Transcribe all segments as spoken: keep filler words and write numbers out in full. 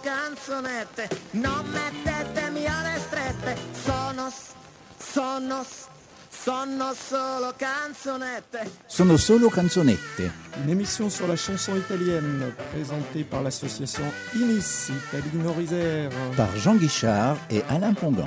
canzonette, non mettetemi alle strette, sono, sono, sono solo canzonette. Sono solo canzonette. Une émission sur la chanson italienne présentée par l'association Inis, Italie Nord-Isère. Par Jean Guichard et Alain Pongan.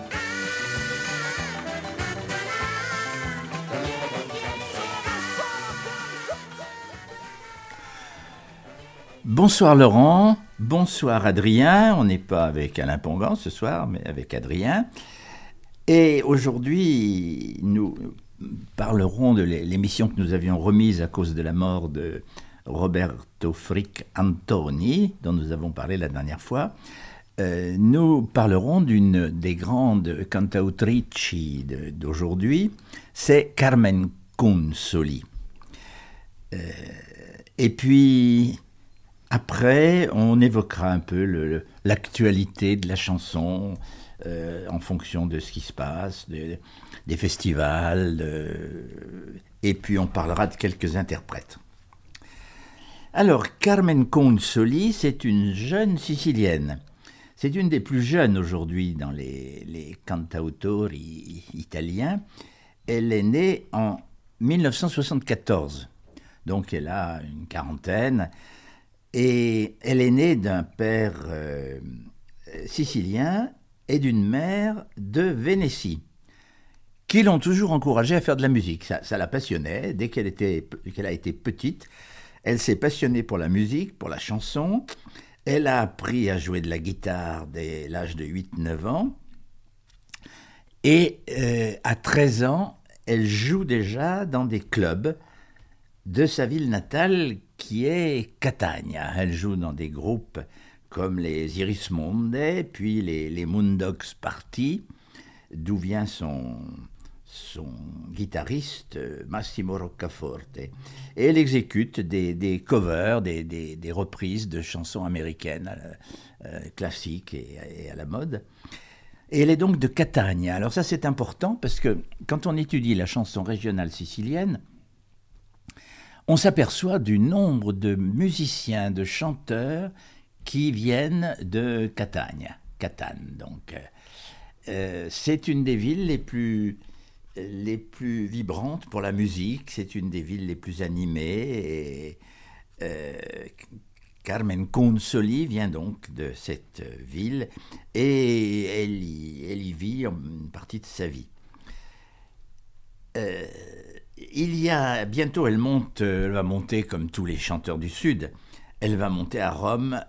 Bonsoir Laurent, bonsoir Adrien. On n'est pas avec Alain Pongan ce soir, mais avec Adrien. Et aujourd'hui, nous parlerons de l'émission que nous avions remise à cause de la mort de Roberto Frick Antoni, dont nous avons parlé la dernière fois. Euh, nous parlerons d'une des grandes cantautrici d'aujourd'hui, c'est Carmen Consoli. Euh, et puis, après, on évoquera un peu le, le, l'actualité de la chanson, Euh, en fonction de ce qui se passe, de, des festivals, de... et puis on parlera de quelques interprètes. Alors, Carmen Consoli, c'est une jeune Sicilienne. C'est une des plus jeunes aujourd'hui dans les, les cantautori italiens. Elle est née en dix-neuf cent soixante-quatorze, donc elle a une quarantaine, et elle est née d'un père euh, sicilien et d'une mère de Vénétie, qui l'ont toujours encouragée à faire de la musique. Ça, ça la passionnait. Dès qu'elle, était, qu'elle a été petite, elle s'est passionnée pour la musique, pour la chanson. Elle a appris à jouer de la guitare dès l'âge de huit neuf ans. Et euh, à treize ans, elle joue déjà dans des clubs de sa ville natale, qui est Catania. Elle joue dans des groupes comme les Iris Monde, puis les, les Moondogs Party, d'où vient son, son guitariste Massimo Roccaforte. Et elle exécute des, des covers, des, des, des reprises de chansons américaines euh, classiques et, et à la mode. Et elle est donc de Catania. Alors ça, c'est important parce que quand on étudie la chanson régionale sicilienne, on s'aperçoit du nombre de musiciens, de chanteurs qui viennent de Catania, Catane. Donc, euh, c'est une des villes les plus, les plus vibrantes pour la musique, c'est une des villes les plus animées. Et, euh, Carmen Consoli vient donc de cette ville et elle y, elle y vit une partie de sa vie. Euh, il y a bientôt, elle monte, elle va monter comme tous les chanteurs du Sud. Elle va monter à Rome.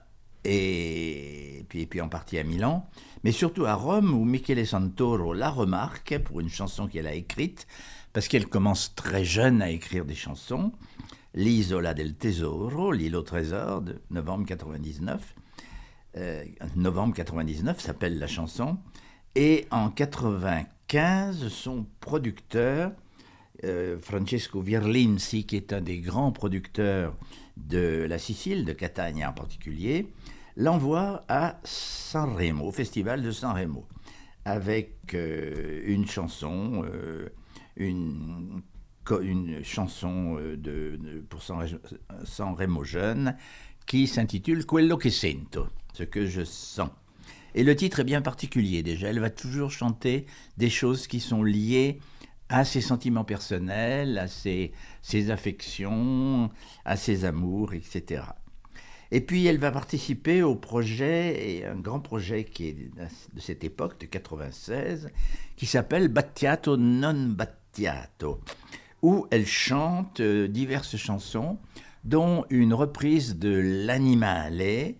Et puis, et puis en partie à Milan, mais surtout à Rome où Michele Santoro la remarque pour une chanson qu'elle a écrite, parce qu'elle commence très jeune à écrire des chansons, L'isola del tesoro, l'île au trésor, de novembre quatre-vingt-dix-neuf. Euh, novembre quatre-vingt-dix-neuf s'appelle la chanson, et en quatre-vingt-quinze, son producteur, euh, Francesco Virlinsi, qui est un des grands producteurs de la Sicile, de Catania en particulier, l'envoie à Sanremo, au festival de Sanremo, avec euh, une chanson, euh, une, une chanson de, de, pour Sanremo jeune, qui s'intitule Quello che sento, ce que je sens. Et le titre est bien particulier déjà, elle va toujours chanter des choses qui sont liées à ses sentiments personnels, à ses, ses affections, à ses amours, et cetera. Et puis elle va participer au projet, et un grand projet qui est de cette époque, de quatre-vingt-seize, qui s'appelle Battiato non Battiato, où elle chante diverses chansons, dont une reprise de L'Animale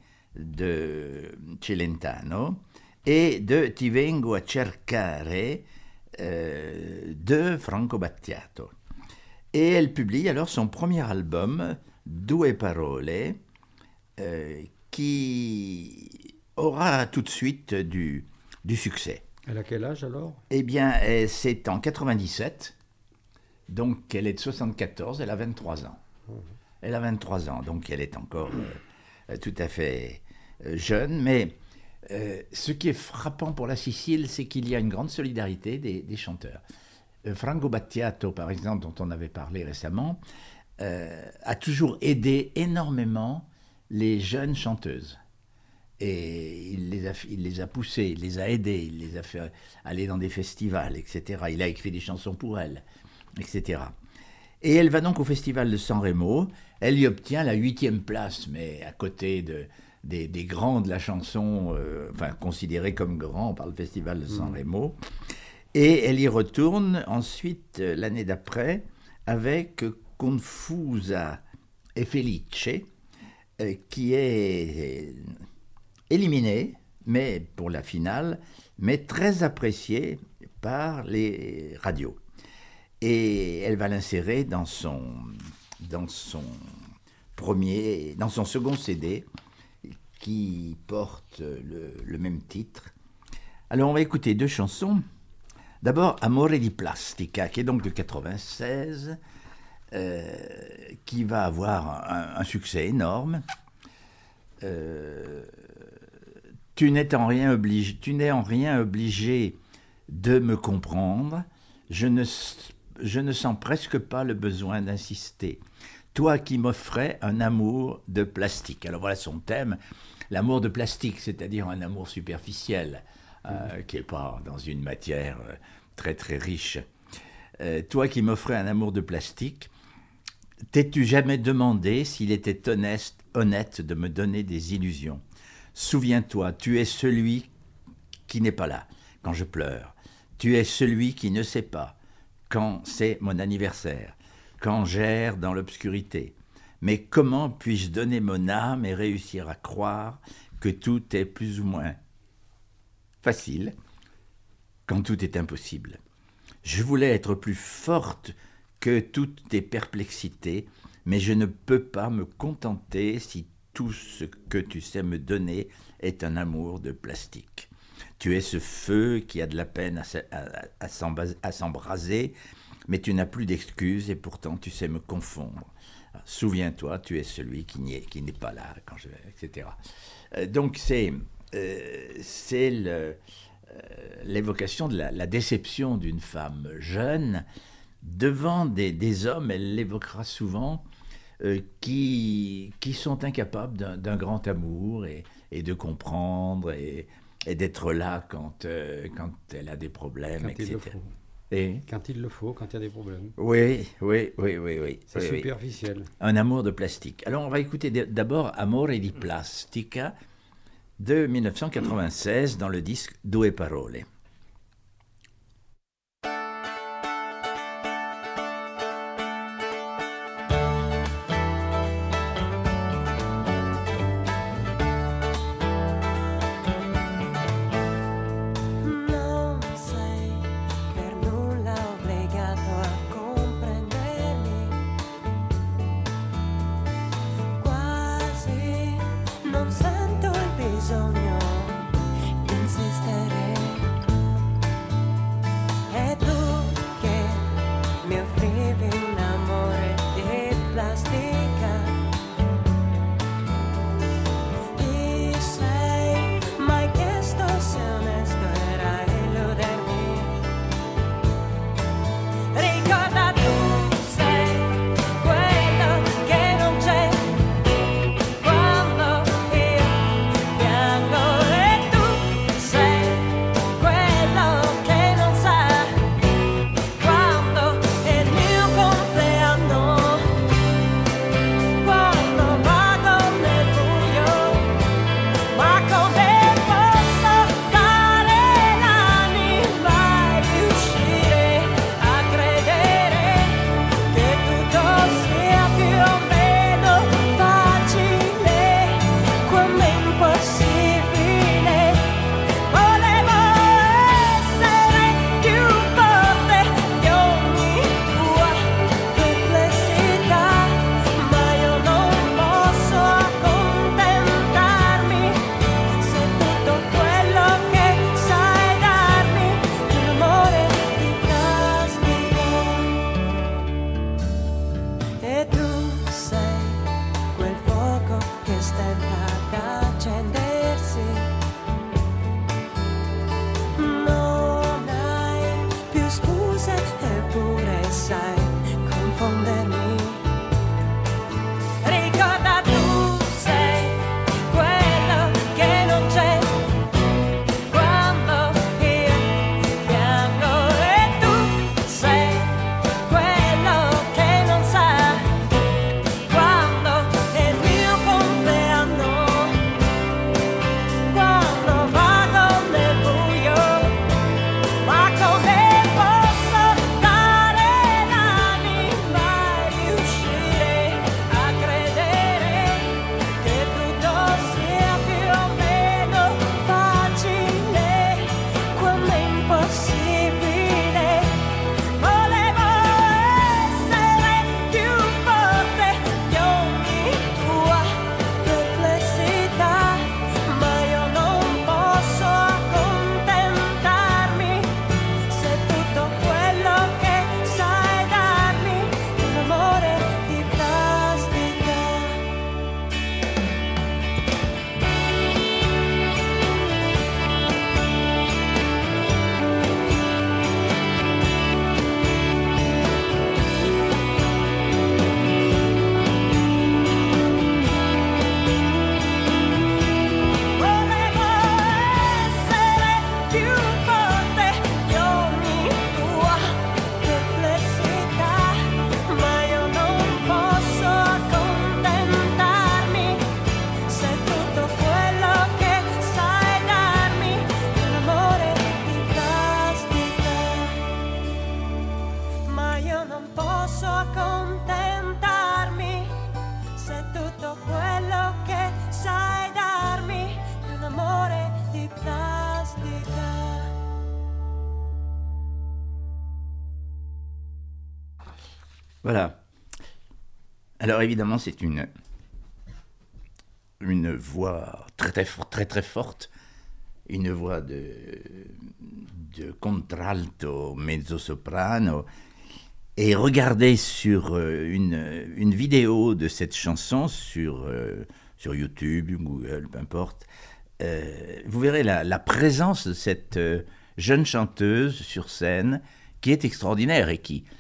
de Celentano et de Ti vengo a cercare Euh, de Franco Battiato. Et elle publie alors son premier album, Due Parole, euh, qui aura tout de suite du, du succès. Elle a quel âge alors ? Eh bien, c'est en quatre-vingt-dix-sept, donc elle est de soixante-quatorze, elle a vingt-trois ans. Mmh. Elle a vingt-trois ans, donc elle est encore euh, tout à fait euh, jeune, mais Euh, ce qui est frappant pour la Sicile, c'est qu'il y a une grande solidarité des, des chanteurs. Euh, Franco Battiato, par exemple, dont on avait parlé récemment, euh, a toujours aidé énormément les jeunes chanteuses. Et il les, a, il les a poussés, il les a aidés, il les a fait aller dans des festivals, et cetera. Il a écrit des chansons pour elle, et cetera. Et elle va donc au festival de San Remo. Elle y obtient la huitième place, mais à côté de, des, des grands de la chanson, euh, enfin considérés comme grands par le festival de San Remo. Et elle y retourne ensuite, euh, l'année d'après, avec Confusa e Felice, euh, qui est éliminée, mais pour la finale, mais très appréciée par les radios. Et elle va l'insérer dans son, dans son premier, dans son second C D, qui porte le, le même titre. Alors on va écouter deux chansons. D'abord Amore di Plastica, qui est donc de quatre-vingt-seize, euh, qui va avoir un, un succès énorme. Euh, tu n'es en rien obligé, tu n'es en rien obligé de me comprendre. Je ne, je ne sens presque pas le besoin d'insister. Toi qui m'offrais un amour de plastique. Alors voilà son thème, l'amour de plastique, c'est-à-dire un amour superficiel, euh, qui n'est pas dans une matière euh, très très riche. Euh, toi qui m'offrais un amour de plastique, t'es-tu jamais demandé s'il était honnête, honnête de me donner des illusions? Souviens-toi, tu es celui qui n'est pas là quand je pleure. Tu es celui qui ne sait pas quand c'est mon anniversaire, quand j'erre dans l'obscurité. Mais comment puis-je donner mon âme et réussir à croire que tout est plus ou moins facile quand tout est impossible? Je voulais être plus forte que toutes tes perplexités, mais je ne peux pas me contenter si tout ce que tu sais me donner est un amour de plastique. Tu es ce feu qui a de la peine à, à, à, à s'embraser, mais tu n'as plus d'excuses et pourtant tu sais me confondre. Alors, souviens-toi, tu es celui qui, n'y est, qui n'est pas là, quand je, et cetera. Euh, donc c'est, euh, c'est le, euh, l'évocation de la, la déception d'une femme jeune devant des, des hommes, elle l'évoquera souvent, euh, qui, qui sont incapables d'un, d'un grand amour et, et de comprendre et, et d'être là quand, euh, quand elle a des problèmes, quand et cetera. Il le faut. Et quand il le faut, quand il y a des problèmes. Oui, oui, oui, oui. oui C'est oui, superficiel. Oui. Un amour de plastique. Alors on va écouter d'abord Amore di Plastica de dix-neuf cent quatre-vingt-seize dans le disque Due Parole. Voilà. Alors évidemment, c'est une, une voix très très, très très forte, une voix de, de contralto, mezzo-soprano. Et regardez sur une, une vidéo de cette chanson sur, euh, sur YouTube, Google, peu importe, euh, vous verrez la, la présence de cette euh, jeune chanteuse sur scène qui est extraordinaire et qui,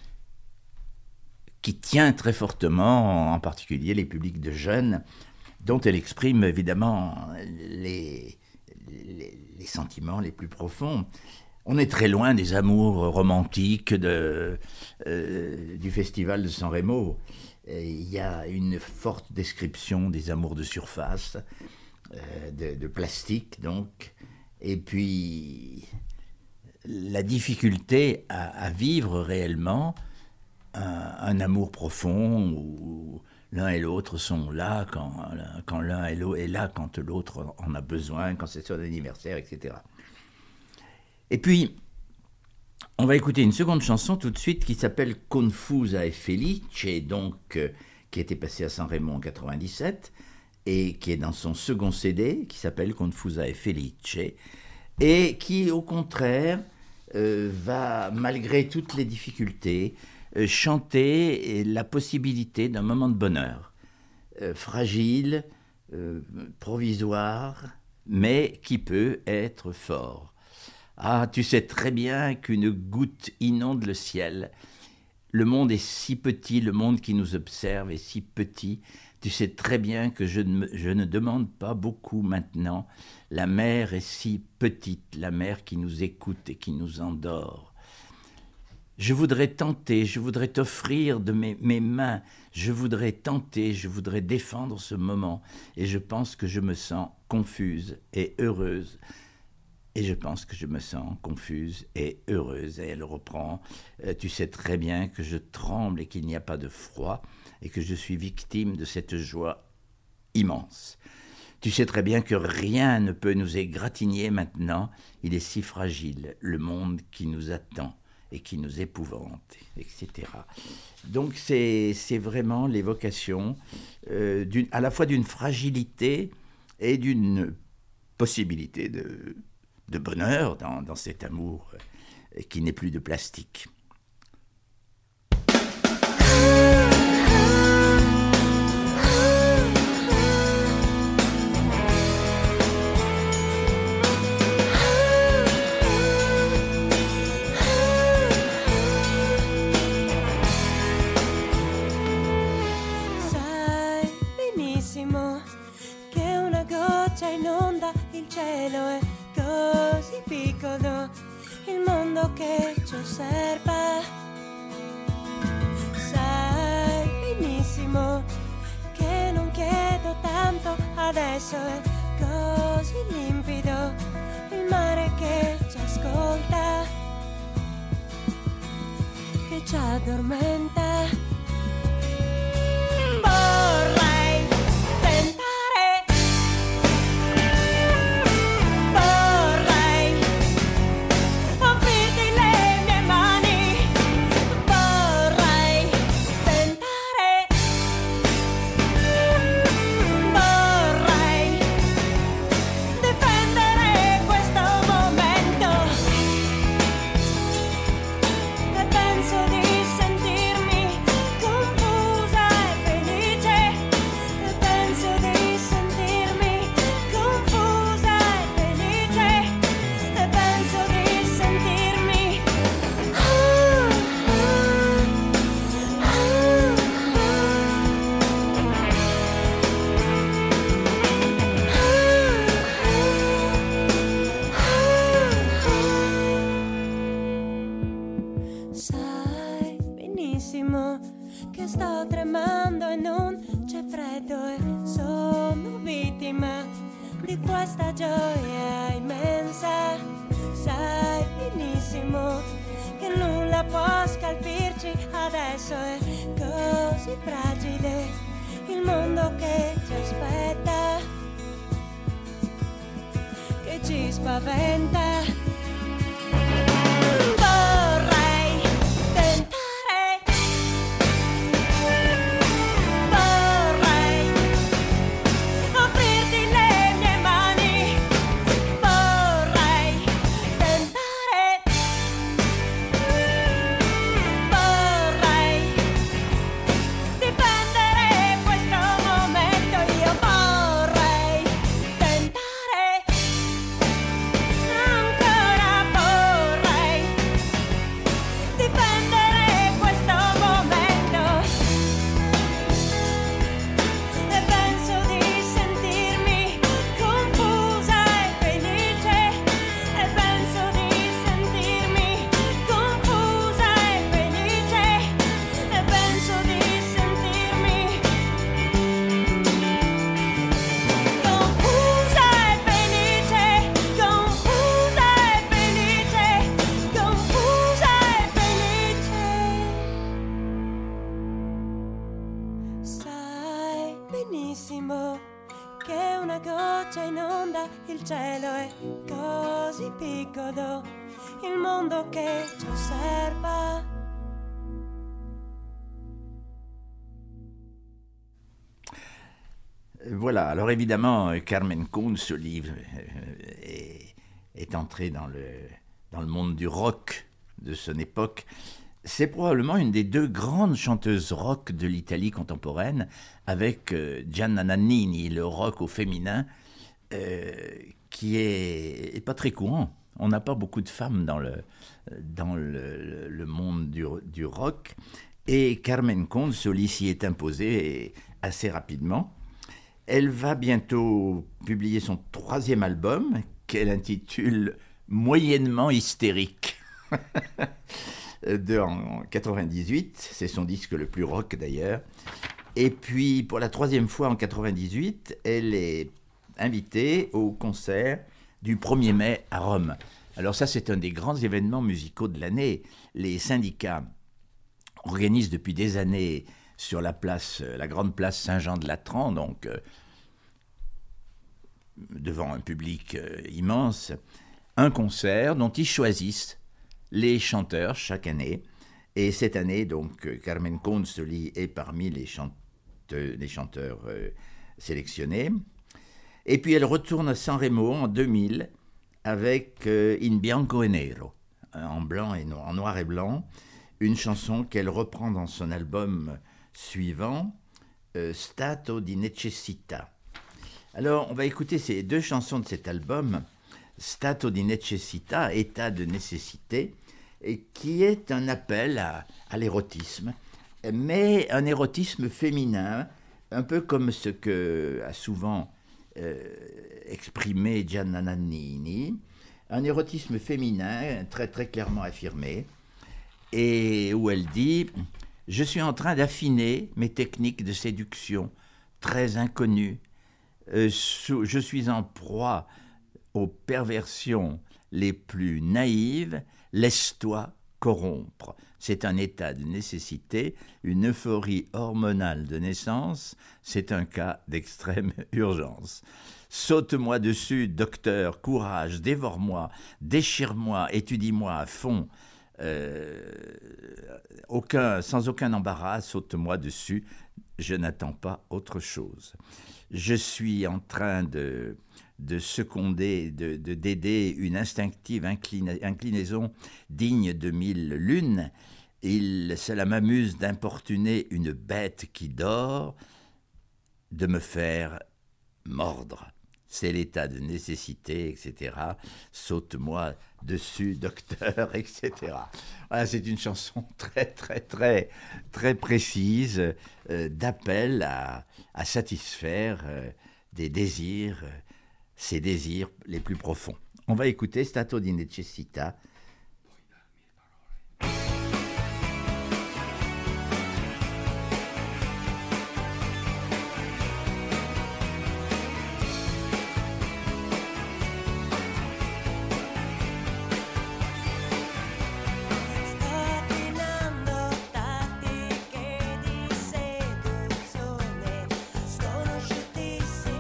qui tient très fortement, en particulier les publics de jeunes, dont elle exprime évidemment les, les, les sentiments les plus profonds. On est très loin des amours romantiques de, euh, du festival de San Remo. Il y a une forte description des amours de surface, euh, de, de plastique donc, et puis la difficulté à, à vivre réellement un, un amour profond où l'un et l'autre sont là quand, quand l'un est là quand l'autre en a besoin, quand c'est son anniversaire, et cetera. Et puis, on va écouter une seconde chanson tout de suite qui s'appelle Confusa e Felice, donc, euh, qui a été passée à San Remo en quatre-vingt-dix-sept et qui est dans son second C D qui s'appelle Confusa e Felice et qui, au contraire, euh, va, malgré toutes les difficultés, euh, chanter la possibilité d'un moment de bonheur, euh, fragile, euh, provisoire, mais qui peut être fort. Ah, tu sais très bien qu'une goutte inonde le ciel. Le monde est si petit, le monde qui nous observe est si petit. Tu sais très bien que je ne, je ne demande pas beaucoup maintenant. La mer est si petite, la mer qui nous écoute et qui nous endort. Je voudrais tenter, je voudrais t'offrir de mes, mes mains, je voudrais tenter, je voudrais défendre ce moment. Et je pense que je me sens confuse et heureuse. Et je pense que je me sens confuse et heureuse. Et elle reprend, euh, tu sais très bien que je tremble et qu'il n'y a pas de froid et que je suis victime de cette joie immense. Tu sais très bien que rien ne peut nous égratigner maintenant. Il est si fragile, le monde qui nous attend et qui nous épouvante, et cetera. Donc c'est, c'est vraiment l'évocation euh, d'une, à la fois d'une fragilité et d'une possibilité de... de bonheur dans, dans cet amour euh, qui n'est plus de plastique. Sai benissimo che una goccia inonda il cielo e così piccolo il mondo che ci osserva. Sai benissimo che non chiedo tanto, adesso è così limpido il mare che ci ascolta, che ci addormenta. Vorrei tentare, vorrei offrirti le mie mani, vorrei tentare, vorrei difendere questo momento e penso di sentirmi confusa e felice, e penso di sentirmi confusa e felice, e penso di sentirmi ah, ah, ah. Sai benissimo che sto tremando e non c'è freddo e sono vittima di questa gioia immensa. Sai benissimo che nulla può scalfirci, adesso è così fragile il mondo che ci aspetta, che ci spaventa. Vorrei tentare, goccia in onda, il cielo è così piccolo, il mondo che ci osserva. Voilà, alors évidemment, Carmen Kunz, ce livre, est, est entré dans le, dans le monde du rock de son époque. C'est probablement une des deux grandes chanteuses rock de l'Italie contemporaine, avec euh, Gianna Nannini, le rock au féminin, euh, qui est, est pas très courant. On n'a pas beaucoup de femmes dans le, dans le, le monde du, du rock. Et Carmen Consoli s'y est imposée assez rapidement. Elle va bientôt publier son troisième album, qu'elle intitule « Moyennement hystérique ». De, en quatre-vingt-dix-huit, c'est son disque le plus rock d'ailleurs. Et puis pour la troisième fois en quatre-vingt-dix-huit, elle est invitée au concert du premier mai à Rome. Alors ça, c'est un des grands événements musicaux de l'année. Les syndicats organisent depuis des années sur la place, la grande place Saint-Jean-de-Latran, donc euh, devant un public euh, immense, un concert dont ils choisissent les chanteurs chaque année. Et cette année, donc, Carmen Consoli est parmi les, chante- les chanteurs euh, sélectionnés. Et puis elle retourne à San Remo en deux mille avec euh, In Bianco e Nero, en blanc et noir, en noir et blanc, une chanson qu'elle reprend dans son album suivant, euh, Stato di Necessità. Alors, on va écouter ces deux chansons de cet album, Stato di Necessità, état de nécessité, et qui est un appel à, à l'érotisme, mais un érotisme féminin, un peu comme ce que a souvent euh, exprimé Gianna Nannini, un érotisme féminin très très clairement affirmé, et où elle dit « Je suis en train d'affiner mes techniques de séduction très inconnues, euh, je suis en proie aux perversions les plus naïves, laisse-toi corrompre. C'est un état de nécessité, une euphorie hormonale de naissance, c'est un cas d'extrême urgence. Saute-moi dessus, docteur, courage, dévore-moi, déchire-moi, étudie-moi à fond. Euh, aucun, sans aucun embarras, saute-moi dessus, je n'attends pas autre chose. Je suis en train de... de seconder, de, de, d'aider une instinctive inclina, inclinaison digne de mille lunes. Il, cela m'amuse d'importuner une bête qui dort, de me faire mordre. C'est l'état de nécessité, et cetera. Saute-moi dessus, docteur, et cetera. Voilà, c'est une chanson très, très, très, très précise euh, d'appel à, à satisfaire euh, des désirs, euh, ses désirs les plus profonds. On va écouter Stato di Necessità.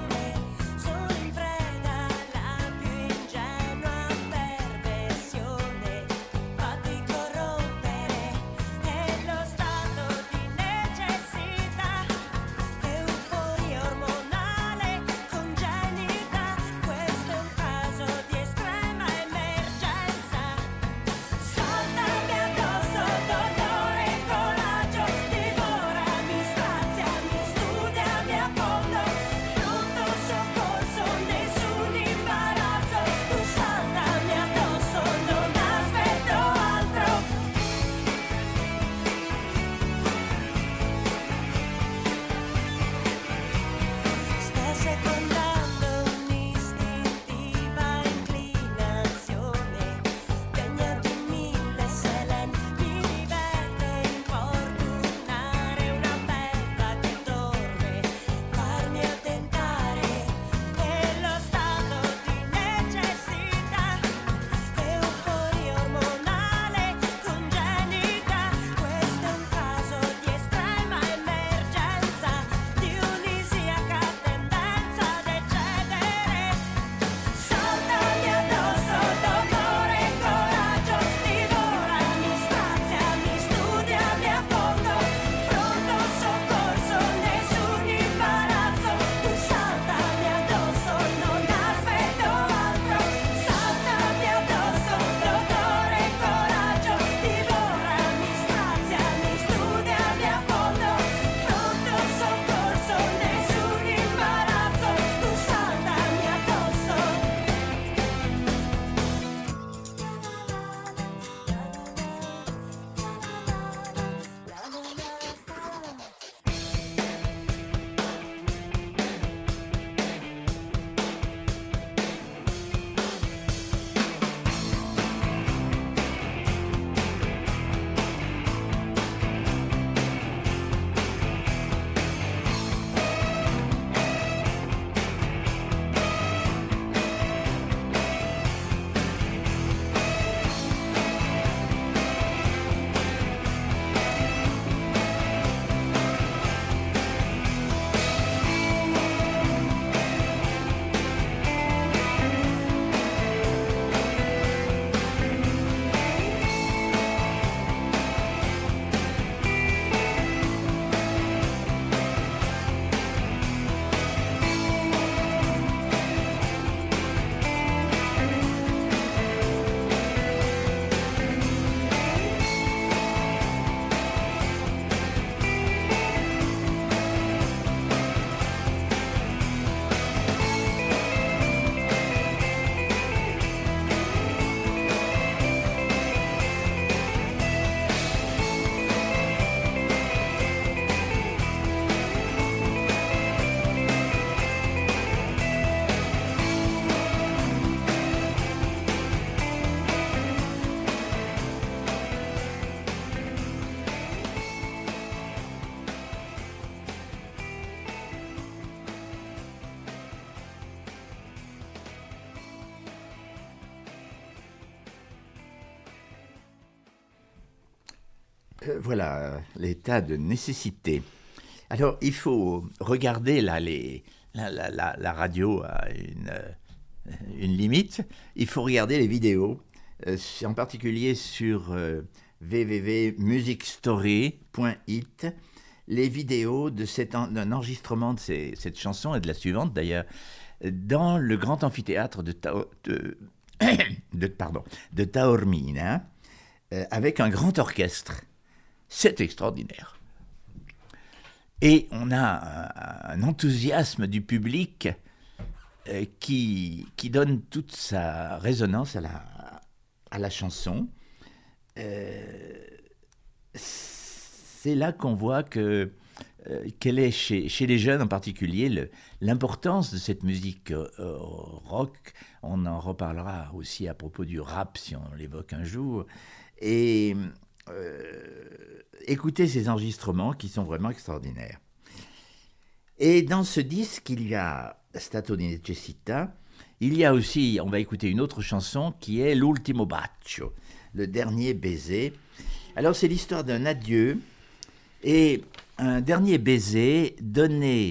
Sono in preda alla più ingenua perversione. Euh, voilà, l'état de nécessité. Alors, il faut regarder là, les, la, la, la, la radio a une, euh, une limite. Il faut regarder les vidéos, euh, en particulier sur euh, w w w point music story point i t, les vidéos de cet en, d'un enregistrement de ces, cette chanson et de la suivante d'ailleurs, dans le grand amphithéâtre de, Tao, de, de, pardon, de Taormina, euh, avec un grand orchestre. C'est extraordinaire. Et on a un, un enthousiasme du public euh, qui, qui donne toute sa résonance à la, à la chanson. Euh, c'est là qu'on voit que, euh, quelle est chez, chez les jeunes en particulier le, l'importance de cette musique euh, rock. On en reparlera aussi à propos du rap si on l'évoque un jour. Et euh, écoutez ces enregistrements qui sont vraiment extraordinaires. Et dans ce disque, il y a Stato di necessità, il y a aussi, on va écouter une autre chanson qui est L'ultimo bacio, le dernier baiser. Alors c'est l'histoire d'un adieu et un dernier baiser donné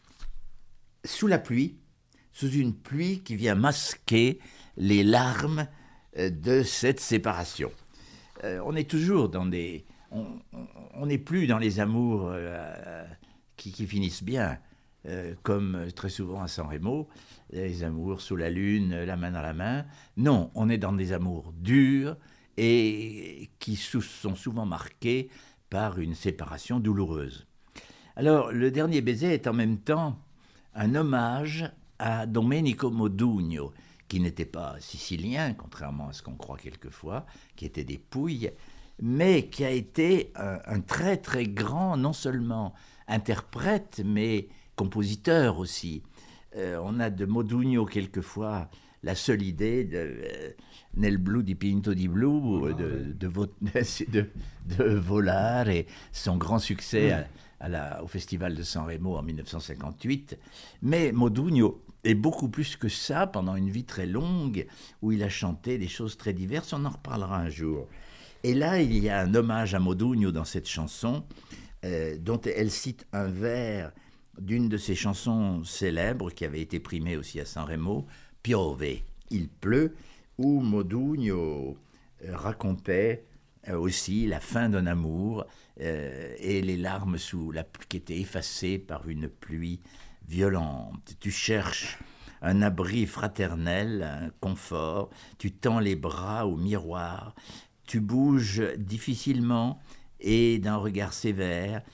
sous la pluie, sous une pluie qui vient masquer les larmes de cette séparation. Euh, on est toujours dans des... On n'est plus dans les amours euh, qui, qui finissent bien, euh, comme très souvent à San Remo, les amours sous la lune, la main dans la main. Non, on est dans des amours durs et qui sous, sont souvent marqués par une séparation douloureuse. Alors, le dernier baiser est en même temps un hommage à Domenico Modugno, qui n'était pas sicilien, contrairement à ce qu'on croit quelquefois, qui était des Pouilles, mais qui a été un, un très très grand, non seulement interprète, mais compositeur aussi. Euh, on a de Modugno quelquefois la seule idée de euh, Nel blu dipinto di blu, oh, de, ouais. de, de, de, de Volare, et son grand succès mmh. à, à la, au Festival de San Remo en dix-neuf cent cinquante-huit. Mais Modugno est beaucoup plus que ça, pendant une vie très longue, où il a chanté des choses très diverses. On en reparlera un jour. Et là, il y a un hommage à Modugno dans cette chanson, euh, dont elle cite un vers d'une de ses chansons célèbres, qui avait été primée aussi à San Remo, Piove, il pleut, où Modugno euh, racontait euh, aussi la fin d'un amour euh, et les larmes sous la, qui étaient effacées par une pluie violente. Tu cherches un abri fraternel, un confort, tu tends les bras au miroir, tu bouges difficilement et d'un regard sévère,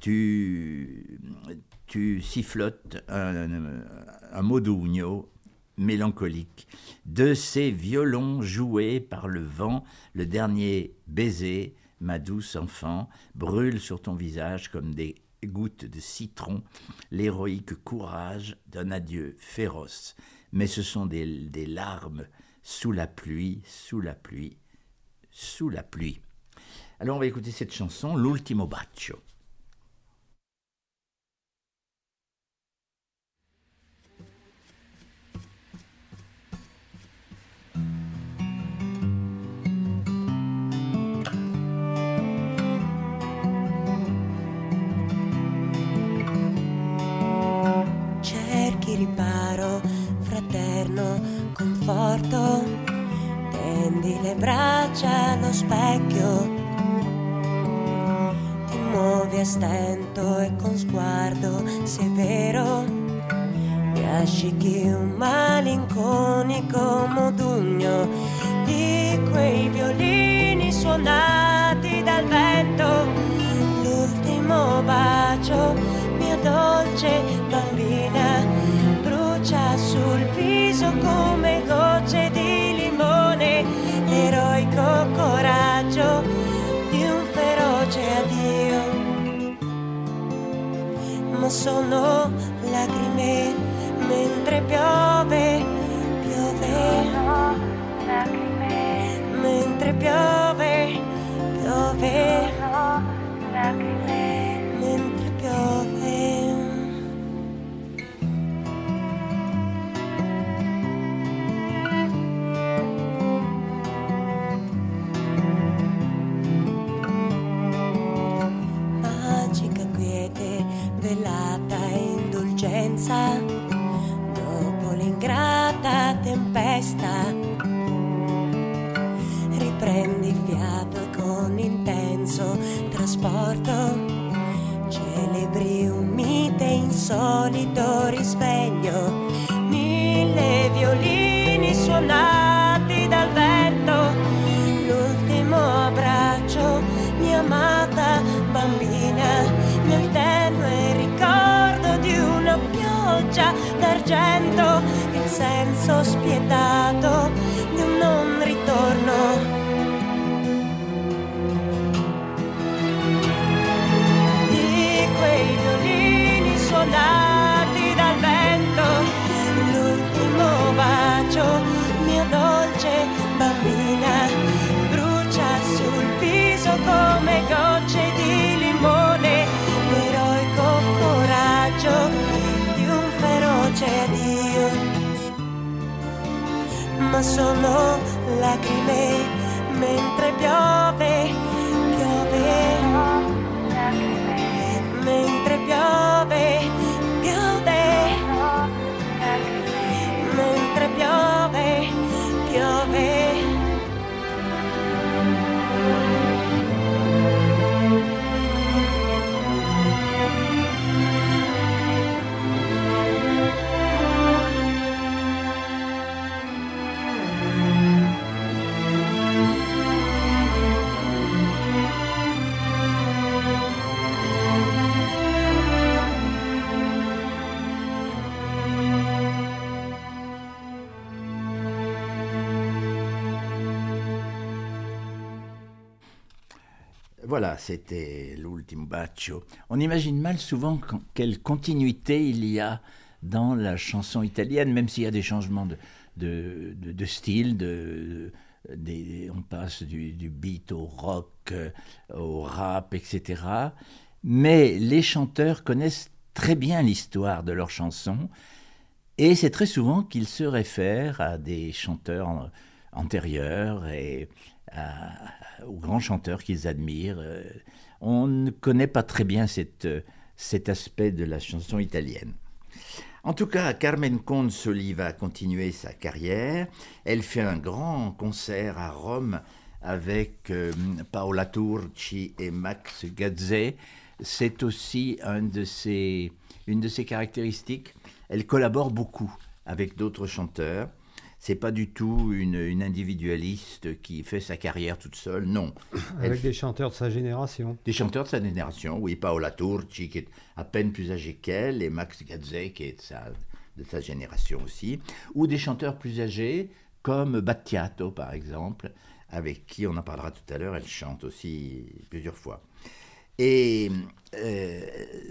tu, tu sifflotes un, un Modugno mélancolique. De ces violons joués par le vent, le dernier baiser, ma douce enfant, brûle sur ton visage comme des gouttes de citron, l'héroïque courage d'un adieu féroce. Mais ce sont des, des larmes sous la pluie, sous la pluie, sous la pluie. Alors on va écouter cette chanson, L'ultimo bacio. Riparo, fraterno, conforto, tendi le braccia allo specchio, ti muovi a stento e con sguardo severo, mi asciughi un malinconico Modugno di quei violini suonati dal vento, l'ultimo bacio, mia dolce bambina, brucia sul viso come gocce di limone, l'eroico coraggio di un feroce addio. Ma sono lacrime mentre piove, piove, mentre piove, piove, mentre piove. solito risveglio, mille violini suonati dal vento, l'ultimo abbraccio, mia amata bambina, nel tenue ricordo di una pioggia d'argento, il senso spietato di un non ritorno. Suonati dal vento, l'ultimo bacio, mia dolce bambina, brucia sul viso come gocce di limone, l'eroico coraggio di un feroce addio. Ma sono lacrime mentre piove, piove. Mentre piove, piove, mentre piove, piove. Voilà, c'était l'ultimo bacio. On imagine mal souvent quelle continuité il y a dans la chanson italienne, même s'il y a des changements de, de, de, de style, de, de, on passe du, du beat au rock, au rap, et cetera. Mais les chanteurs connaissent très bien l'histoire de leurs chansons et c'est très souvent qu'ils se réfèrent à des chanteurs antérieurs et à, aux grands chanteurs qu'ils admirent. On ne connaît pas très bien cette, cet aspect de la chanson italienne. En tout cas, Carmen Consoli va continuer sa carrière. Elle fait un grand concert à Rome avec euh, Paola Turci et Max Gazzè. C'est aussi un de ses, une de ses caractéristiques. Elle collabore beaucoup avec d'autres chanteurs. C'est pas du tout une, une individualiste qui fait sa carrière toute seule, non. Avec Elle, des chanteurs de sa génération. Des chanteurs de sa génération, oui. Paola Turci, qui est à peine plus âgée qu'elle, et Max Gazzè, qui est de sa, de sa génération aussi. Ou des chanteurs plus âgés, comme Battiato, par exemple, avec qui, on en parlera tout à l'heure, elle chante aussi plusieurs fois. Et euh,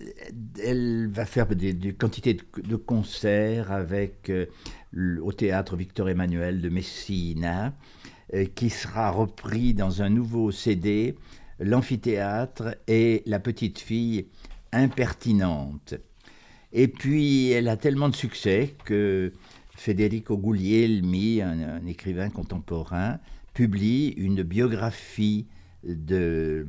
elle va faire des, des quantités de, de concerts avec, euh, le, au théâtre Victor Emmanuel de Messina, euh, qui sera repris dans un nouveau C D, L'amphithéâtre et la petite fille impertinente. Et puis, elle a tellement de succès que Federico Guglielmi, un, un écrivain contemporain, publie une biographie de...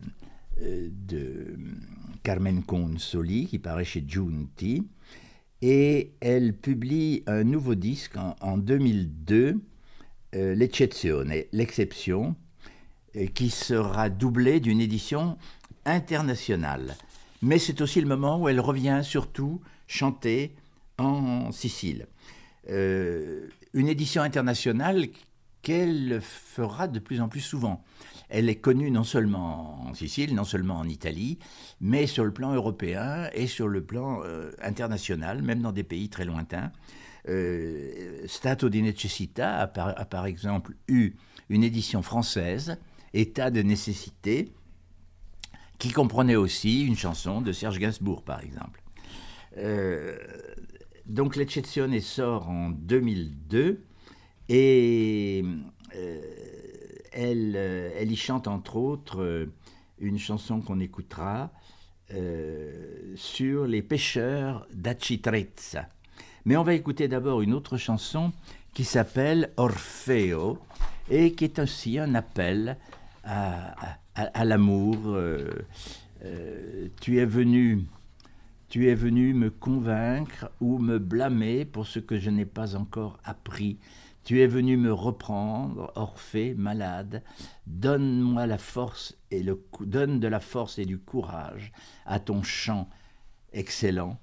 de Carmen Consoli, qui paraît chez Giunti, et elle publie un nouveau disque en, en deux mille deux, euh, L'Eccezione, l'exception, euh, qui sera doublé d'une édition internationale. Mais c'est aussi le moment où elle revient surtout chanter en Sicile. Euh, une édition internationale qu'elle fera de plus en plus souvent. Elle est connue non seulement en Sicile, non seulement en Italie, mais sur le plan européen et sur le plan euh, international, même dans des pays très lointains. Euh, Stato di necessità a par, a par exemple eu une édition française, État de nécessité, qui comprenait aussi une chanson de Serge Gainsbourg, par exemple. Euh, donc L'Eccezione sort en deux mille deux et... Euh, Elle, euh, elle y chante entre autres euh, une chanson qu'on écoutera euh, sur les pêcheurs d'Aci Trezza. Mais on va écouter d'abord une autre chanson qui s'appelle Orfeo et qui est aussi un appel à, à, à l'amour. Euh, euh, tu es venu, tu es venu me convaincre ou me blâmer pour ce que je n'ai pas encore appris. Tu es venu me reprendre, Orphée, malade, donne-moi la force et le donne de la force et du courage à ton chant excellent,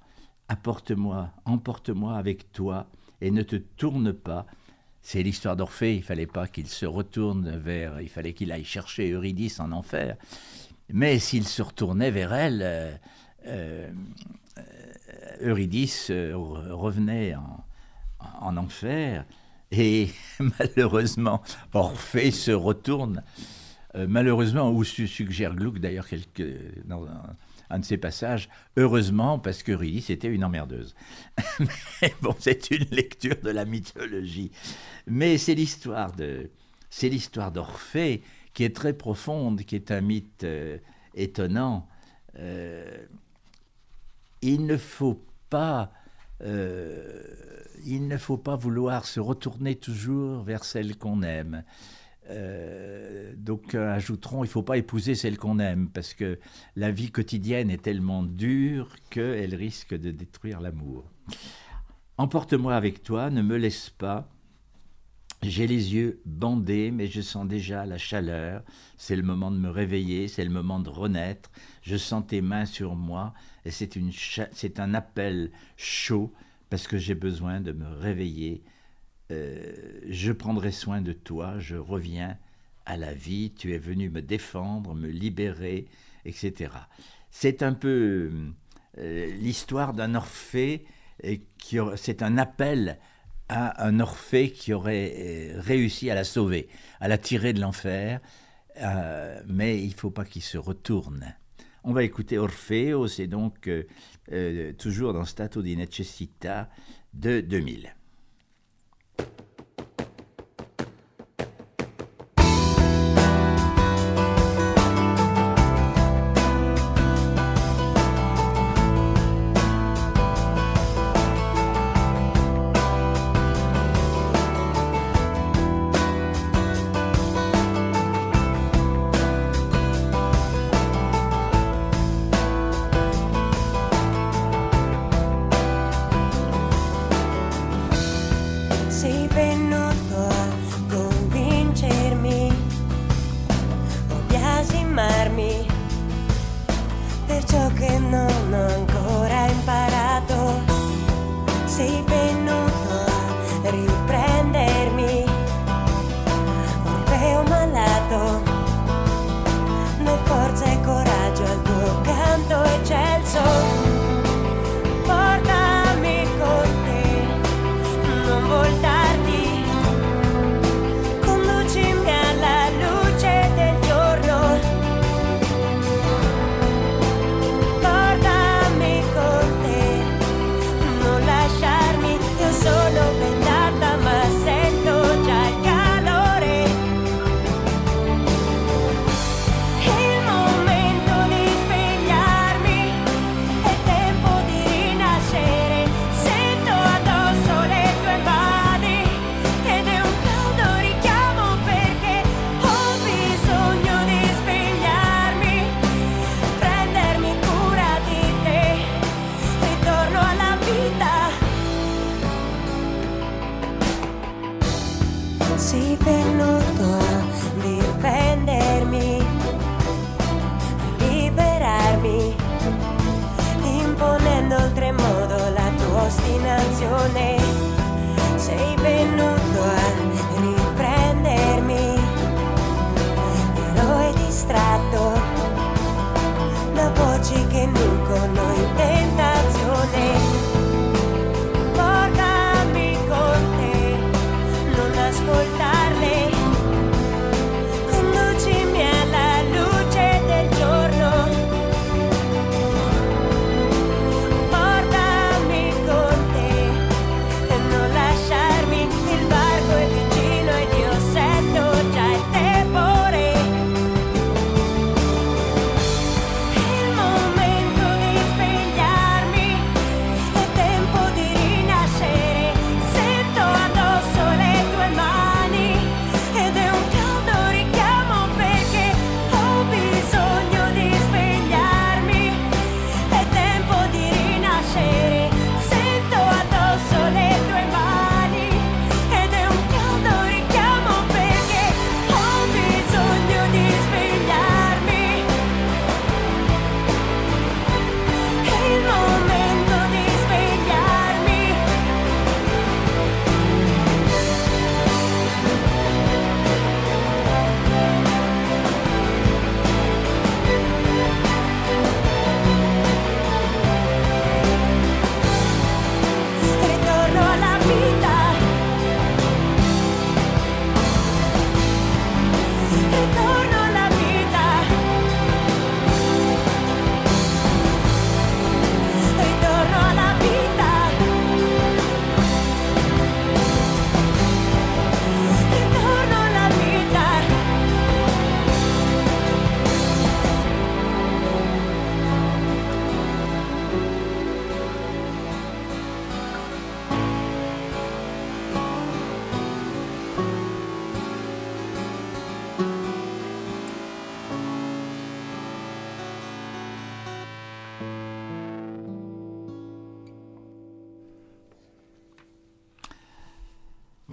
apporte-moi, emporte-moi avec toi et ne te tourne pas. C'est l'histoire d'Orphée, il ne fallait pas qu'il se retourne vers, il fallait qu'il aille chercher Eurydice en enfer. Mais s'il se retournait vers elle, euh, euh, Eurydice revenait en, en enfer. Et malheureusement, Orphée se retourne. Euh, malheureusement, ou suggère Gluck d'ailleurs quelque, dans un, un de ses passages, heureusement, parce qu'Eurydice était une emmerdeuse. Mais bon, c'est une lecture de la mythologie. Mais c'est l'histoire de, c'est l'histoire d'Orphée qui est très profonde, qui est un mythe euh, étonnant. Euh, il ne faut pas... Euh, il ne faut pas vouloir se retourner toujours vers celle qu'on aime. Euh, donc euh, ajouteront, il ne faut pas épouser celle qu'on aime, parce que la vie quotidienne est tellement dure qu'elle risque de détruire l'amour. Emporte-moi avec toi, ne me laisse pas. J'ai les yeux bandés, mais je sens déjà la chaleur. C'est le moment de me réveiller, c'est le moment de renaître. Je sens tes mains sur moi, et c'est, une cha- c'est un appel chaud, parce que j'ai besoin de me réveiller. Euh, je prendrai soin de toi, je reviens à la vie, tu es venu me défendre, me libérer, et cetera. C'est un peu euh, l'histoire d'un Orphée, et qui, c'est un appel à un Orphée qui aurait réussi à la sauver, à la tirer de l'enfer, euh, mais il ne faut pas qu'il se retourne. On va écouter Orfeo, c'est donc euh, euh, toujours dans Stato di Necessità de deux mille.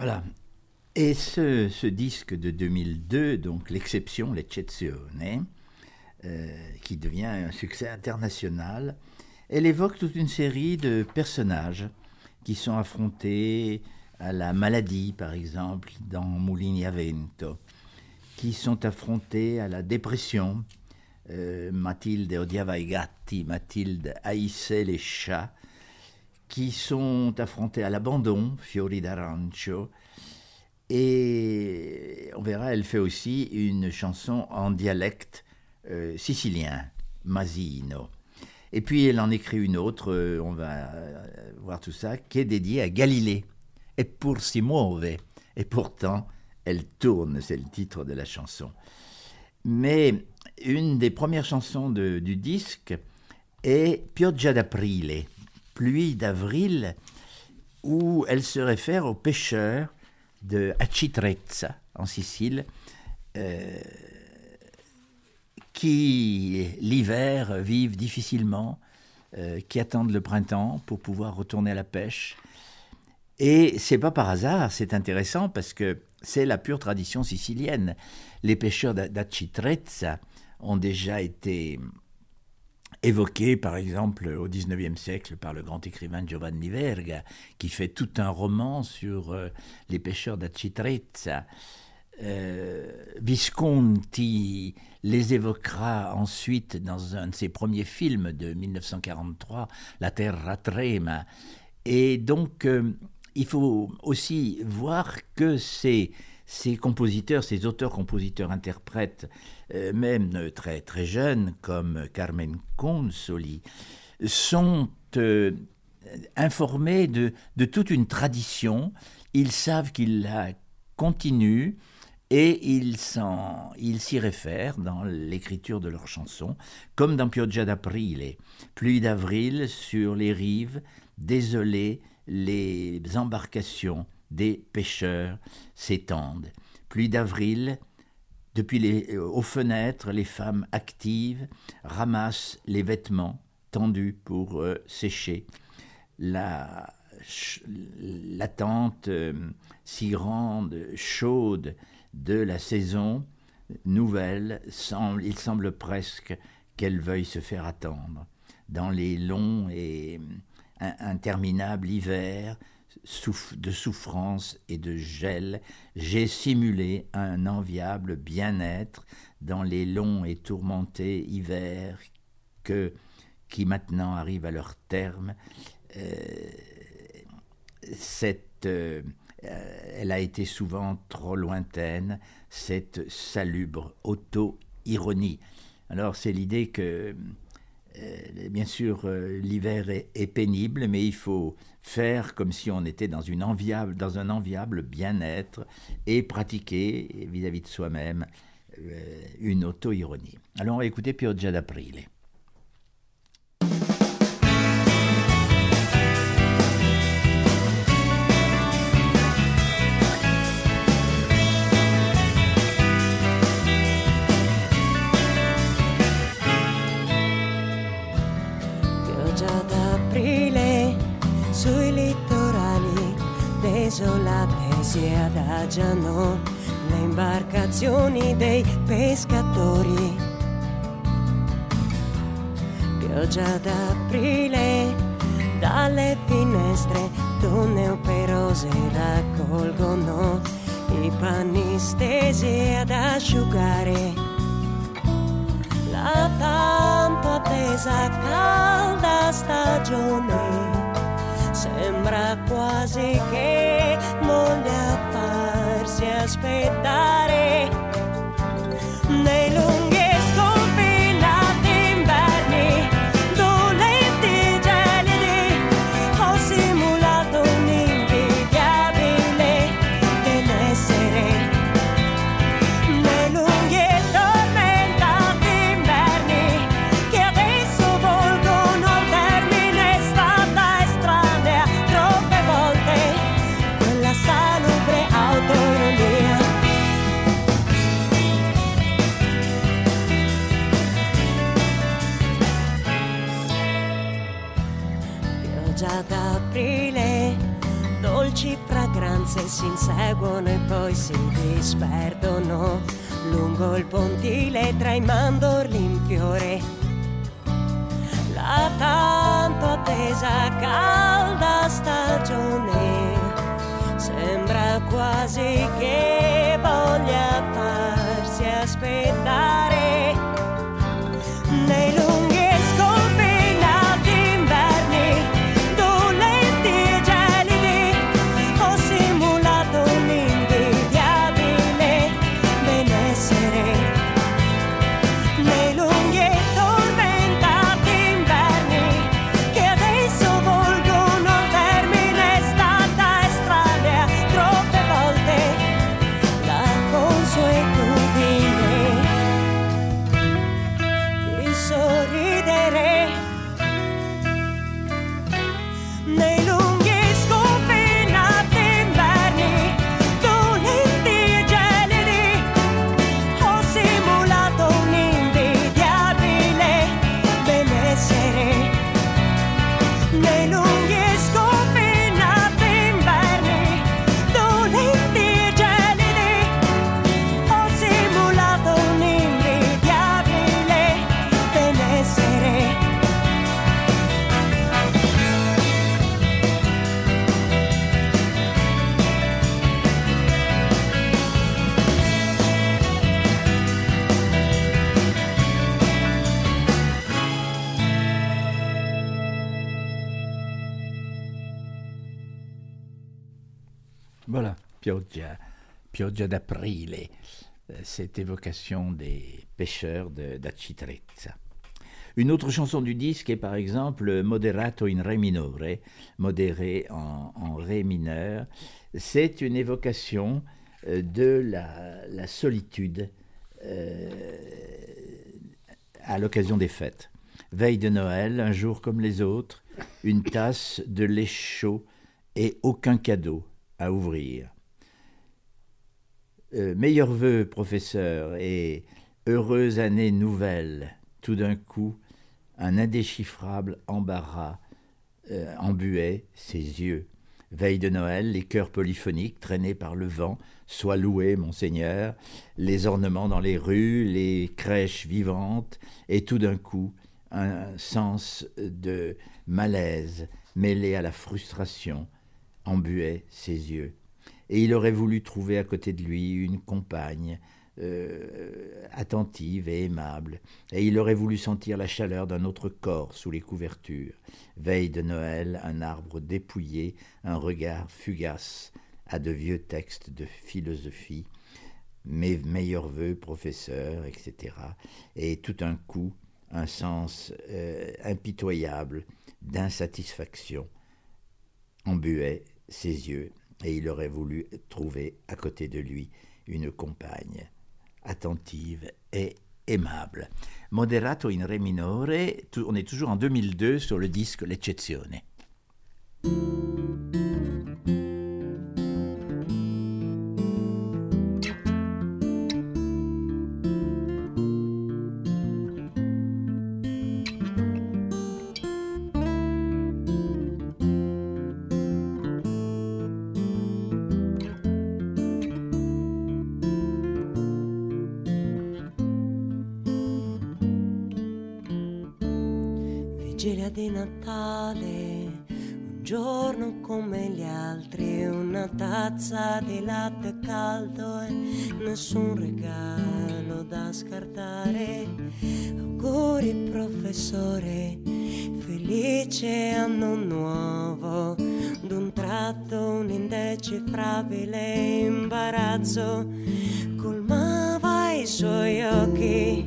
Voilà. Et ce, ce disque de deux mille deux, donc l'exception, l'eccezione, euh, qui devient un succès international, elle évoque toute une série de personnages qui sont affrontés à la maladie, par exemple, dans Mulini a Vento, qui sont affrontés à la dépression. Euh, Mathilde odiava i gatti, Mathilde haïssait les chats, qui sont affrontés à l'abandon, Fiori d'arancio, et on verra, elle fait aussi une chanson en dialecte euh, sicilien, Masino. Et puis elle en écrit une autre, euh, on va euh, voir tout ça, qui est dédiée à Galilée, et pour si muove, et pourtant elle tourne, c'est le titre de la chanson. Mais une des premières chansons de, du disque est Pioggia d'aprile, pluie d'avril, où elle se réfère aux pêcheurs de Acitrezza, en Sicile, euh, qui, l'hiver, vivent difficilement, euh, qui attendent le printemps pour pouvoir retourner à la pêche. Et c'est pas par hasard, c'est intéressant parce que c'est la pure tradition sicilienne. Les pêcheurs d'Acitrezza ont déjà été évoqués, par exemple, au dix-neuvième siècle par le grand écrivain Giovanni Verga, qui fait tout un roman sur euh, les pêcheurs d'Acitrezza. Euh, Visconti les évoquera ensuite dans un de ses premiers films de mille neuf cent quarante-trois, La Terra Trema. Et donc, euh, il faut aussi voir que ces, ces compositeurs, ces auteurs-compositeurs-interprètes, euh, même très, très jeunes, comme Carmen Consoli, sont euh, informés de, de toute une tradition. Ils savent qu'ils la continuent et ils, ils s'y réfèrent dans l'écriture de leurs chansons, comme dans Pioggia d'aprile, pluie d'avril sur les rives, désolées, les embarcations des pêcheurs s'étendent. Pluie d'avril, depuis les, aux fenêtres, les femmes actives ramassent les vêtements tendus pour euh, sécher. La, l'attente euh, si grande, chaude de la saison nouvelle, semble, il semble presque qu'elle veuille se faire attendre. Dans les longs et interminable hiver de souffrance et de gel, j'ai simulé un enviable bien-être dans les longs et tourmentés hivers que, qui maintenant arrivent à leur terme. Euh, cette, euh, elle a été souvent trop lointaine, cette salubre auto-ironie. Alors c'est l'idée que Euh, bien sûr, euh, l'hiver est, est pénible, mais il faut faire comme si on était dans, une enviable, dans un enviable bien-être et pratiquer vis-à-vis de soi-même euh, une auto-ironie. Alors, on va écouter Pioggia d'aprile. Sui litorali desolate si adagiano le imbarcazioni dei pescatori. Pioggia d'aprile, dalle finestre donne operose raccolgono i panni stesi ad asciugare. La tanto attesa calda stagione sembra quasi che voglia farsi aspettare. Nei lunghi e sconfinati inverni, dolenti gelidi, ho simulato un invidiabile benessere. Nei lunghi e tormentati inverni, che adesso volgono al termine, è stata estranea troppe volte quella salubre autoironia. Pioggia d'aprile, dolci fragili fragranze si inseguono e poi si disperdono lungo il pontile tra i mandorli in fiore. La tanto attesa calda stagione sembra quasi che voglia farsi aspettare nei lunghi e sconfinati inverni, dolenti e gelidi. Ho simulato un invidiabile benessere nei lunghi e tormentati inverni che adesso volgono al termine. È stata estranea troppe volte la consuetudine di sorridere nei lunghi e sconfinati inverni, dolenti e gelidi. Ho simulato un invidiabile benessere nei lunghi e sconfinati inverni, dolenti e gelidi. Ho simulato un invidiabile benessere. Voilà, pioggia, pioggia d'aprile, euh, cette évocation des pêcheurs de d'Acitrezza. Une autre chanson du disque est par exemple Moderato in Re minore, modéré en, en Ré mineur. C'est une évocation euh, de la, la solitude euh, à l'occasion des fêtes. Veille de Noël, un jour comme les autres, une tasse de lait chaud et aucun cadeau à ouvrir. Euh, meilleurs vœux, professeur, et heureuse année nouvelle. Tout d'un coup, un indéchiffrable embarras euh, embuait ses yeux. Veille de Noël, les chœurs polyphoniques traînés par le vent. Sois loué, monseigneur, les ornements dans les rues, les crèches vivantes, et tout d'un coup, un sens de malaise mêlé à la frustration embuait ses yeux. Et il aurait voulu trouver à côté de lui une compagne euh, attentive et aimable, et il aurait voulu sentir la chaleur d'un autre corps sous les couvertures. Veille de Noël, un arbre dépouillé, un regard fugace à de vieux textes de philosophie, mes meilleurs vœux, professeur, et cetera. Et tout d'un coup, un sens euh, impitoyable d'insatisfaction embuait ses yeux, et il aurait voulu trouver à côté de lui une compagne attentive et aimable. Moderato in Re minore, on est toujours en deux mille deux sur le disque L'Eccezione. Vigilia di Natale, un giorno come gli altri, una tazza di latte caldo e nessun regalo da scartare. Auguri professore, felice anno nuovo, d'un tratto un indecifrabile imbarazzo colmava i suoi occhi.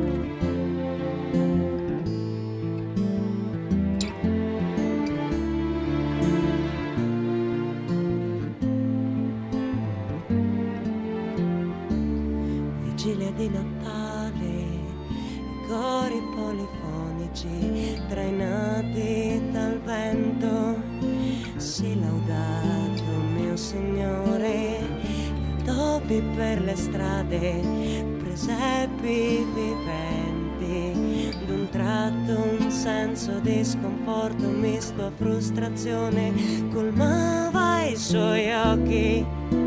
Vigilia di Natale, i cori polifonici trainati dal vento. Sii laudato, mio Signore, addobbi per le strade, presepi viventi. D'un tratto un senso di sconforto misto a frustrazione colmava i suoi occhi.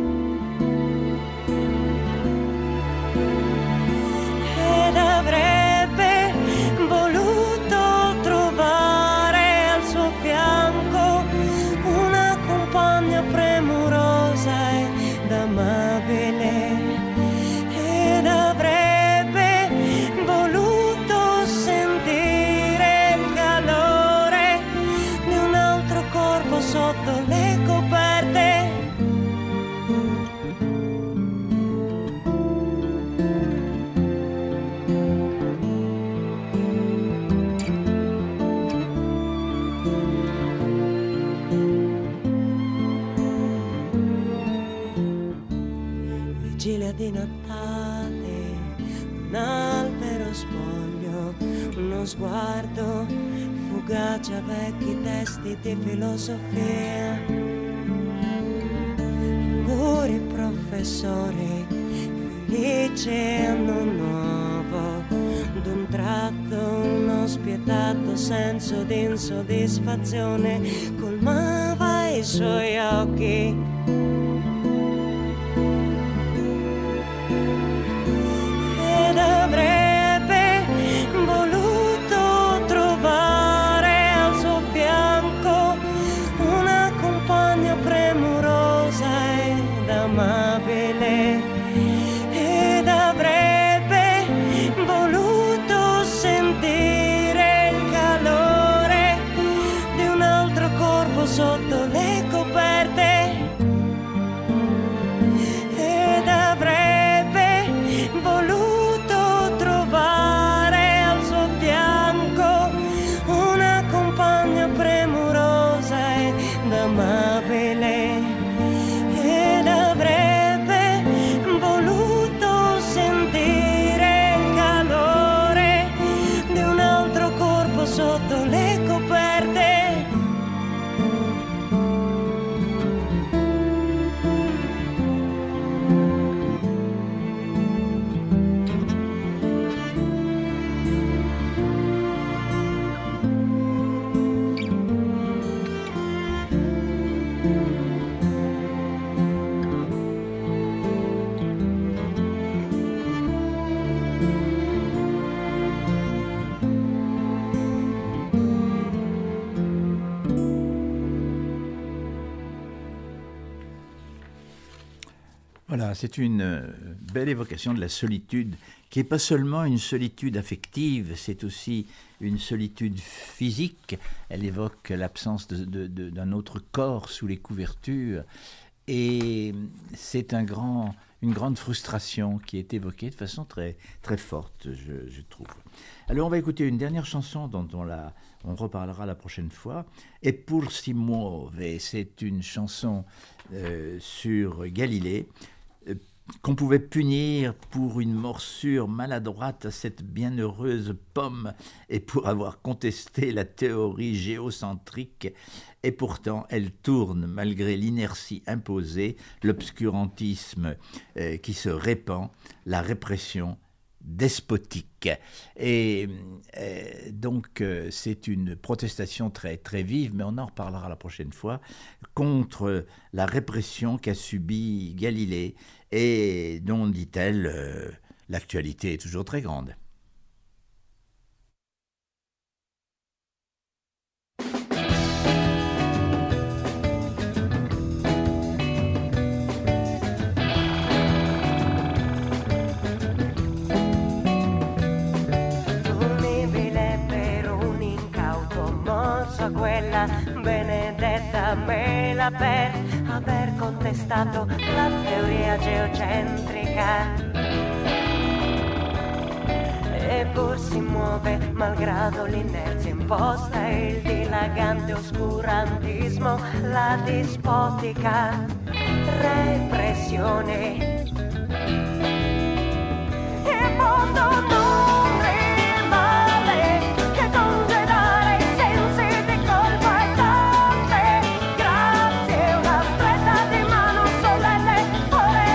Ed avrebbe voluto trovare al suo fianco una compagna premurosa ed amabile. Ed avrebbe voluto sentire il calore di un altro corpo sotto le coperte. Vigilia di Natale, un albero spoglio, uno sguardo fugace a vecchi testi di filosofia. Auguri professori, felice anno nuovo, d'un tratto uno spietato senso di insoddisfazione colmava i suoi occhi. Ed avrebbe voluto trovare al suo fianco una compagna premurosa ed amabile. Ed avrebbe voluto sentire il calore di un altro corpo sotto le coperte. Ed avrebbe voluto trovare al suo fianco una compagna premurosa ed amabile. Ed avrebbe voluto sentire il calore di un altro corpo sotto le coperte. Voilà, c'est une euh, belle évocation de la solitude, qui n'est pas seulement une solitude affective, c'est aussi une solitude physique. Elle évoque l'absence de, de, de, d'un autre corps sous les couvertures. Et c'est un grand, une grande frustration qui est évoquée de façon très, très forte, je, je trouve. Alors on va écouter une dernière chanson dont on, la, on reparlera la prochaine fois. Et pour si muove, c'est une chanson euh, sur Galilée, euh, qu'on pouvait punir pour une morsure maladroite à cette bienheureuse pomme et pour avoir contesté la théorie géocentrique. Et pourtant, elle tourne malgré l'inertie imposée, l'obscurantisme euh, qui se répand, la répression despotique. Et euh, donc, euh, c'est une protestation très, très vive, mais on en reparlera la prochaine fois, contre la répression qu'a subie Galilée et dont, dit-elle, euh, l'actualité est toujours très grande. Quella benedetta mela per aver contestato la teoria geocentrica. Eppur si muove malgrado l'inerzia imposta, il dilagante oscurantismo, la dispotica repressione. Il mondo non rimane che congedare i sensi di colpa e tante grazie, una stretta di mano solenne, ore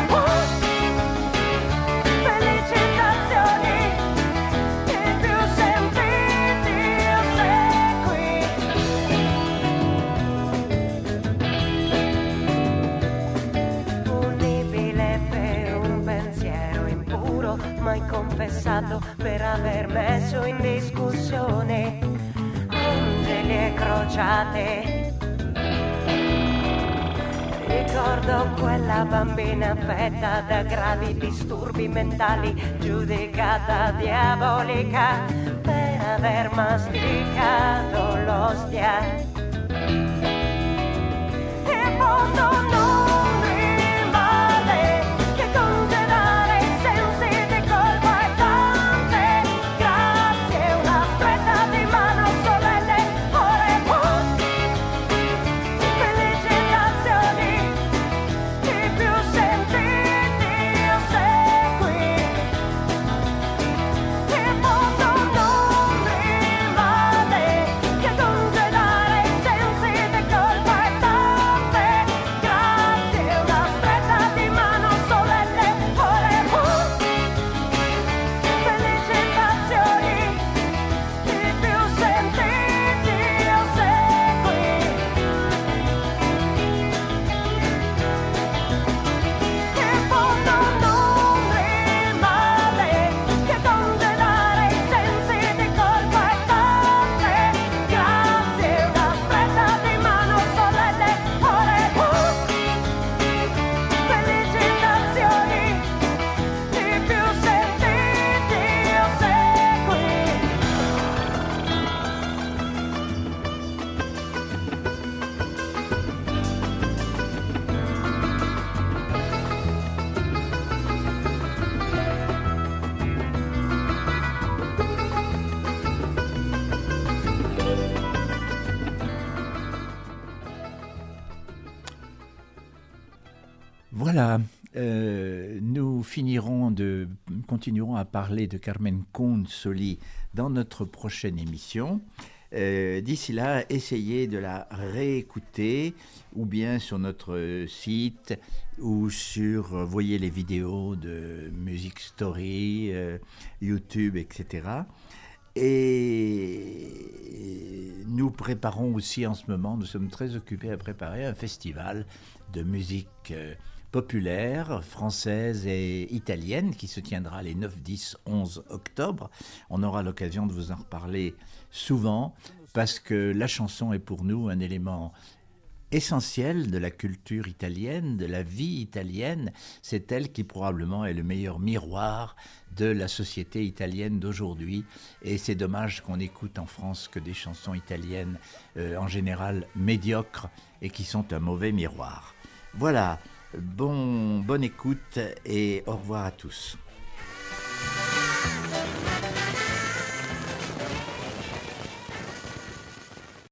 felicitazioni, i più sentiti ossequi. aver messo in discussione angeli e crociate. Ricordo quella bambina affetta da gravi disturbi mentali, giudicata diabolica per aver masticato l'ostia. In fondo non rimane che congelare i sensi di colpa e tante grazie, una stretta di mano solenne, ore pur felicitazioni, i più sentiti ossequi. In fondo non rimane che congelare i sensi di colpa e tante grazie, una stretta di mano solenne, ore pur felicitazioni, i più sentiti ossequi. In fondo non rimane che congelare i sensi di colpa e tante grazie, una stretta di mano solenne, ore pur felicitazioni, i più sentiti ossequi. Voilà, euh, nous finirons de, continuerons à parler de Carmen Consoli dans notre prochaine émission. Euh, d'ici là, essayez de la réécouter ou bien sur notre site ou sur, euh, voyez les vidéos de Music Story, euh, YouTube, et cetera. Et nous préparons aussi en ce moment, nous sommes très occupés à préparer un festival de musique euh, populaire, française et italienne qui se tiendra les neuf, dix, onze octobre. On aura l'occasion de vous en reparler souvent parce que la chanson est pour nous un élément essentiel de la culture italienne, de la vie italienne. C'est elle qui probablement est le meilleur miroir de la société italienne d'aujourd'hui. Et c'est dommage qu'on écoute en France que des chansons italiennes euh, en général médiocres et qui sont un mauvais miroir. Voilà, bon, bonne écoute et au revoir à tous.